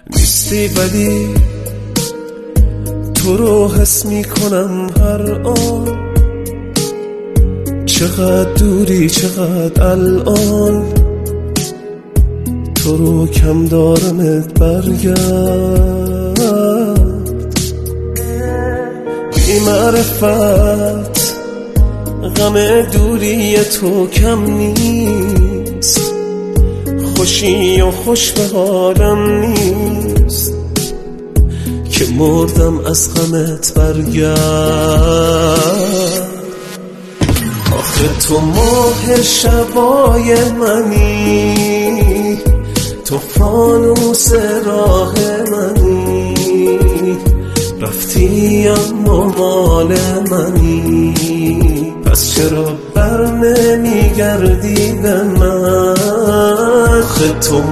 نیستی ولی تو رو حس میکنم هر آن. چقدر دوری چقدر الان، تو رو کم دارمت برگرد. بی معرفت غم دوری تو کم نیست، خوشی و خوش به حالم نیست که مردم از غمت برگرد. آخه تو ماه شبای منی، تو فانوس راه منی، رفتی اما مال منی، پس چرا بر نمیگردی به من؟ آخه تو